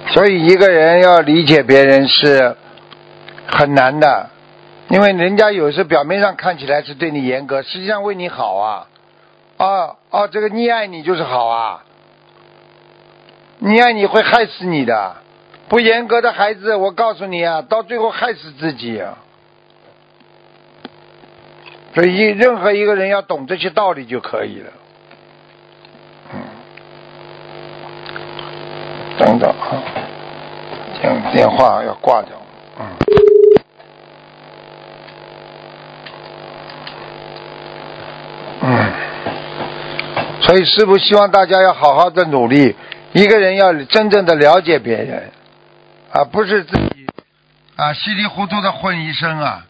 所以一个人要理解别人是很难的，因为人家有时表面上看起来是对你严格，实际上为你好啊。这个溺爱你就是好啊，溺爱你会害死你的。不严格的孩子，我告诉你啊，到最后害死自己啊。所以任何一个人要懂这些道理就可以了。等等啊，电话要挂掉。所以师父希望大家要好好的努力，一个人要真正的了解别人，不是自己稀里糊涂的混一生啊。